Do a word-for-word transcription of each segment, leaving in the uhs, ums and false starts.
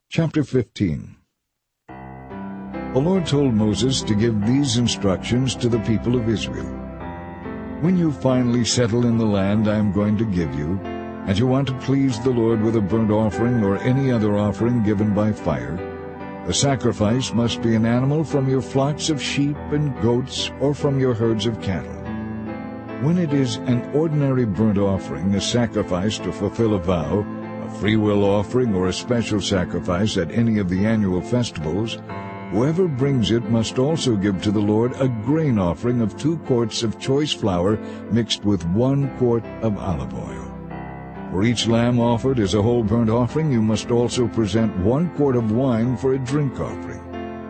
Chapter fifteen. The Lord told Moses to give these instructions to the people of Israel. When you finally settle in the land I am going to give you, and you want to please the Lord with a burnt offering or any other offering given by fire, the sacrifice must be an animal from your flocks of sheep and goats or from your herds of cattle. When it is an ordinary burnt offering, a sacrifice to fulfill a vow, a freewill offering, or a special sacrifice at any of the annual festivals, whoever brings it must also give to the Lord a grain offering of two quarts of choice flour mixed with one quart of olive oil. For each lamb offered as a whole burnt offering, you must also present one quart of wine for a drink offering.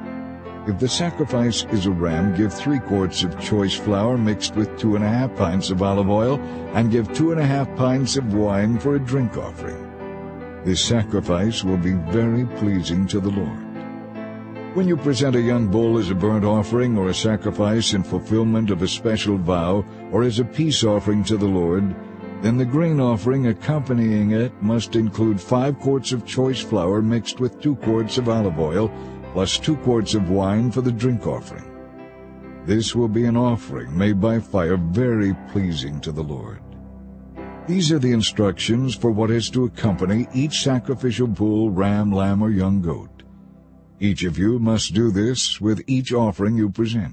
If the sacrifice is a ram, give three quarts of choice flour mixed with two and a half pints of olive oil, and give two and a half pints of wine for a drink offering. This sacrifice will be very pleasing to the Lord. When you present a young bull as a burnt offering or a sacrifice in fulfillment of a special vow or as a peace offering to the Lord, then the grain offering accompanying it must include five quarts of choice flour mixed with two quarts of olive oil, plus two quarts of wine for the drink offering. This will be an offering made by fire, very pleasing to the Lord. These are the instructions for what is to accompany each sacrificial bull, ram, lamb, or young goat. Each of you must do this with each offering you present.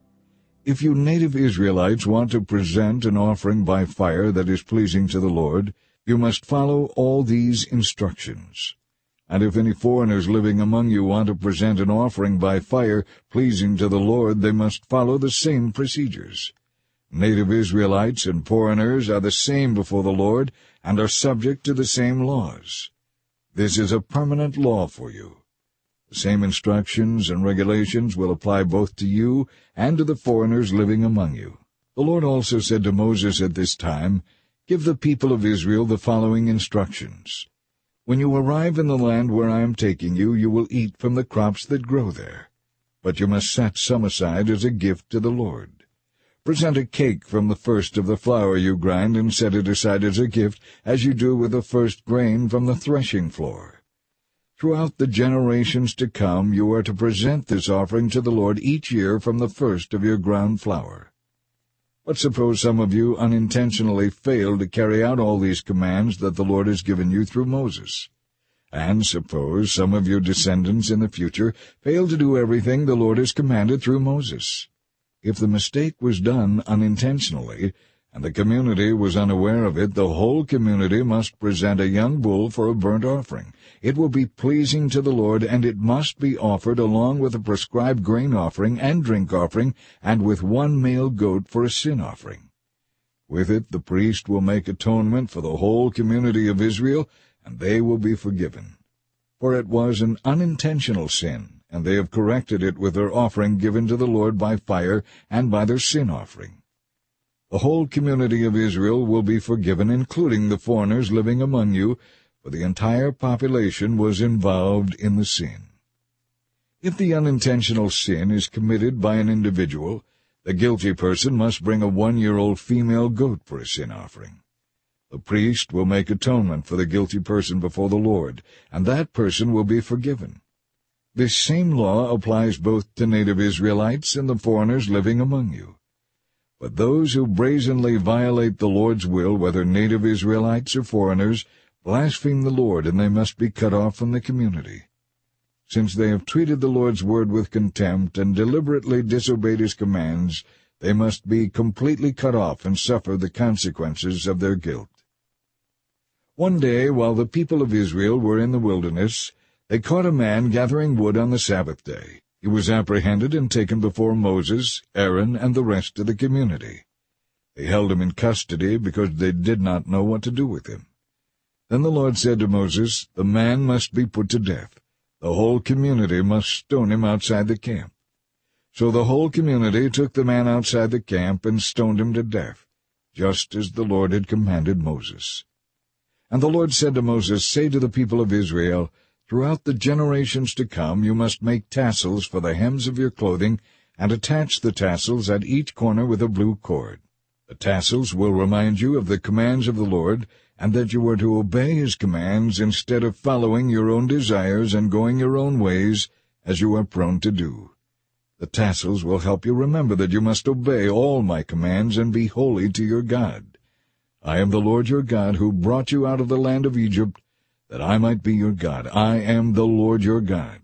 If you native Israelites want to present an offering by fire that is pleasing to the Lord, you must follow all these instructions. And if any foreigners living among you want to present an offering by fire pleasing to the Lord, they must follow the same procedures. Native Israelites and foreigners are the same before the Lord and are subject to the same laws. This is a permanent law for you. The same instructions and regulations will apply both to you and to the foreigners living among you. The Lord also said to Moses at this time, "Give the people of Israel the following instructions. When you arrive in the land where I am taking you, you will eat from the crops that grow there. But you must set some aside as a gift to the Lord. Present a cake from the first of the flour you grind and set it aside as a gift, as you do with the first grain from the threshing floor. Throughout the generations to come, you are to present this offering to the Lord each year from the first of your ground flour. But suppose some of you unintentionally fail to carry out all these commands that the Lord has given you through Moses. And suppose some of your descendants in the future fail to do everything the Lord has commanded through Moses. If the mistake was done unintentionally, and the community was unaware of it, the whole community must present a young bull for a burnt offering. It will be pleasing to the Lord, and it must be offered along with a prescribed grain offering and drink offering, and with one male goat for a sin offering. With it the priest will make atonement for the whole community of Israel, and they will be forgiven. For it was an unintentional sin, and they have corrected it with their offering given to the Lord by fire and by their sin offering. The whole community of Israel will be forgiven, including the foreigners living among you, for the entire population was involved in the sin. If the unintentional sin is committed by an individual, the guilty person must bring a one-year-old female goat for a sin offering. The priest will make atonement for the guilty person before the Lord, and that person will be forgiven. This same law applies both to native Israelites and the foreigners living among you. But those who brazenly violate the Lord's will, whether native Israelites or foreigners, blaspheme the Lord, and they must be cut off from the community. Since they have treated the Lord's word with contempt and deliberately disobeyed his commands, they must be completely cut off and suffer the consequences of their guilt. One day, while the people of Israel were in the wilderness, they caught a man gathering wood on the Sabbath day. He was apprehended and taken before Moses, Aaron, and the rest of the community. They held him in custody because they did not know what to do with him. Then the Lord said to Moses, "The man must be put to death. The whole community must stone him outside the camp." So the whole community took the man outside the camp and stoned him to death, just as the Lord had commanded Moses. And the Lord said to Moses, "Say to the people of Israel, throughout the generations to come you must make tassels for the hems of your clothing, and attach the tassels at each corner with a blue cord. The tassels will remind you of the commands of the Lord, and that you are to obey his commands instead of following your own desires and going your own ways, as you are prone to do. The tassels will help you remember that you must obey all my commands and be holy to your God. I am the Lord your God, who brought you out of the land of Egypt, that I might be your God. I am the Lord your God.